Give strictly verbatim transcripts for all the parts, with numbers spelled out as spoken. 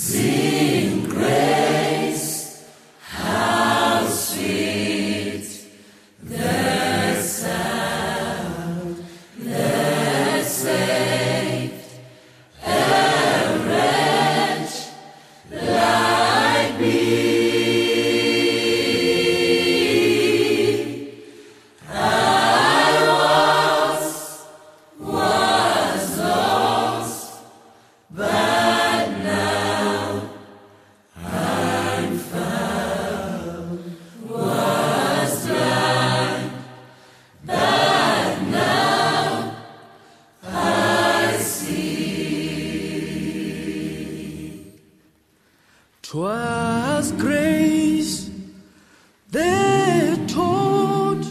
Sing grace, how sweet the sound that saved a wretch like me. I was, was lost, but now I'm found. Was blind, but now I see. 'Twas grace that taught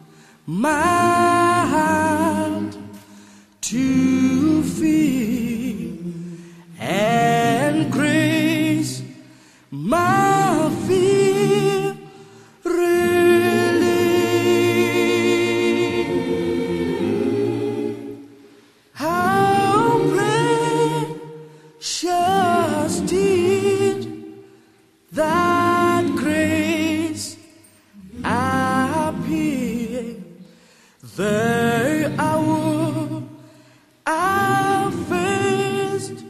my heart to fear, and grace my fear relieved. How precious did that grace appear, the hour I first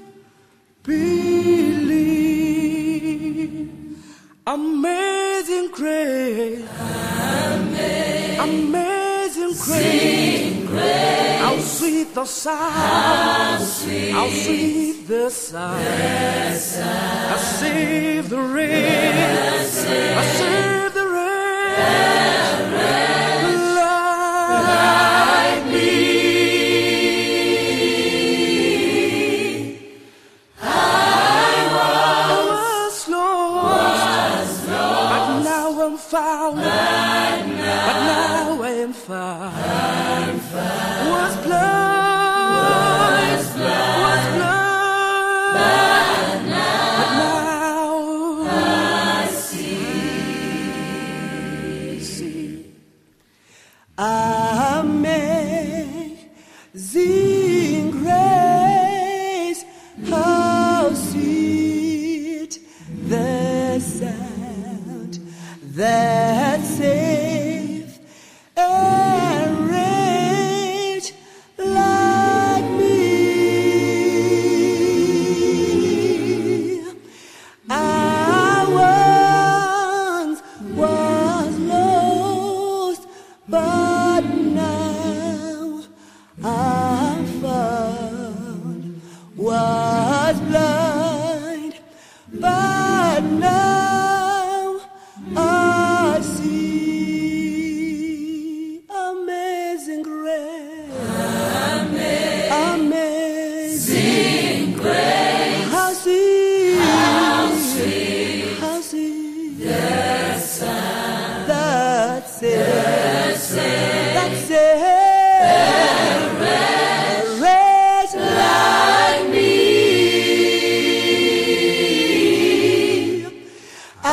believed. Amazing grace, amazing grace, how sweet the sound, how sweet the sound, I saved the wretch, I saved the wretch like me. I was lost, but now I'm found, but now I am found. Was blind, was blind, but now I see. Amazing grace, how sweet the sound that saved a wretch like me. I once was lost, but now I'm found. Was blind, but now I see. Amazing grace, amazing grace, how sweet, how sweet, how sweet the sound that saves, that saves a wretch like me. I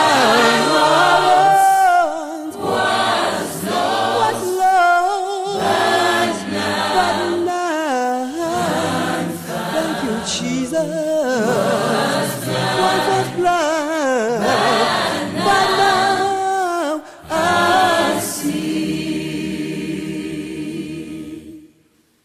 once was lost, but now, thank you, Jesus.